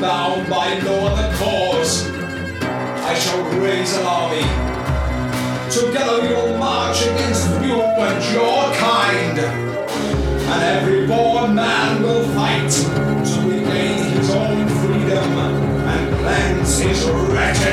bound by no other cause, I shall raise an army. Together we will march against you and your kind, and every born man will fight to regain his own freedom and cleanse his wretched